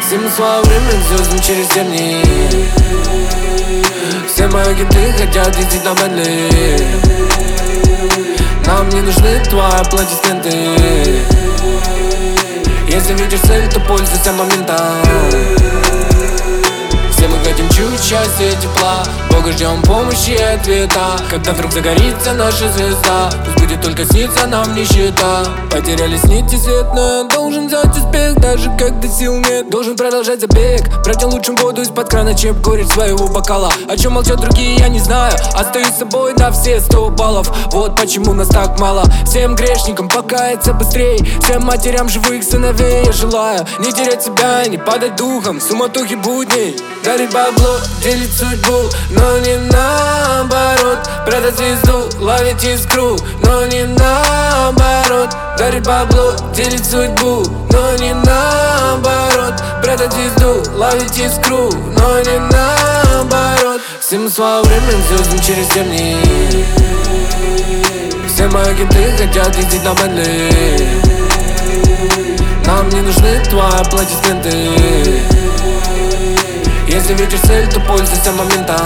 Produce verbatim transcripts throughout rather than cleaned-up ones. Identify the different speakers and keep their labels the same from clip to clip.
Speaker 1: Всем слава времен звездам через тернии. Все мои гиты хотят ездить на Бентли. Нам не нужны твои аплодисменты. Если видишь цель, то пользуйся моментом. Все мы хотим чуть счастья и тепла, Бога ждем помощи и ответа. Когда вдруг загорится наша звезда, пусть будет только сниться нам нищета. Потерялись нити свет, но я должен взять успех, даже когда сил нет. Должен продолжать забег, брать лучшим воду из-под крана, чем курить своего бокала. О чем молчат другие, я не знаю. Остаюсь собой на все сто баллов. Вот почему нас так мало. Всем грешникам покаяться быстрей, всем матерям живых сыновей я желаю не терять себя и не падать духом в суматохе будней. Дарить бабло, делить судьбу, но не наоборот. Прятать звезду, ловить искру, но не наоборот. Дарить бабло, делить судьбу, но не наоборот. Прятать звезду, ловить искру, но не наоборот. Всем слава времен звездам через тернии. Все мои гиты хотят ездить на Бентли. Нам не нужны твои аплодисменты. Если видишь цель, то пользуйся моментом.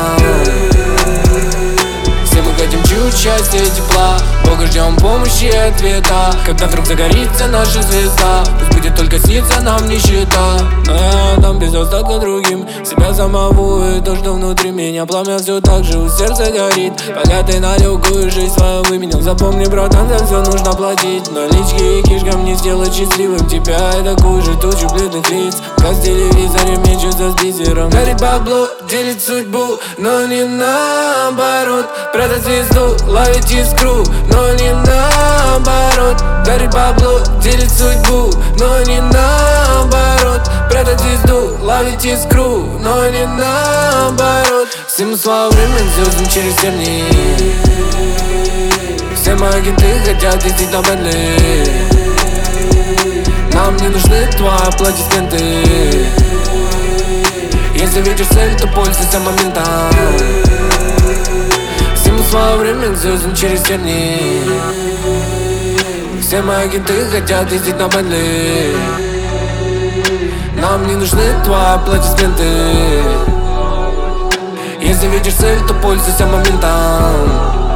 Speaker 1: Все мы хотим чуть счастья и тепла, Бога ждем помощи и ответа. Когда вдруг загорится наша звезда, пусть будет только сниться нам нищета. Но я отдам без остатка другим себя самого и то, что внутри меня. Пламя все так же у сердца горит, пока ты на легкую жизнь свою выменял. Запомни, братан, за все нужно платить. Налички и кишкам не сделать счастливым тебя. И такую же тучу бледных лиц, как в телевизоре мечутся с бисером. Дарить бабло, делить судьбу, но не наоборот. Прятать звезду, ловить искру, но не наоборот. Дарить бабло, делить судьбу, но не наоборот. Прятать звезду, ловить искру, но не наоборот. Всем слава времен звездам через тернии. Все мои гиты хотят ездить на Бентли. Нам не нужны твои аплодисменты. Если видишь цель, то пользуйся моментом. Всем слава времен звездам через тернии. Все мои гиты хотят ездить на Бентли. Нам не нужны твои аплодисменты. Если видишь цель, то пользуйся моментом.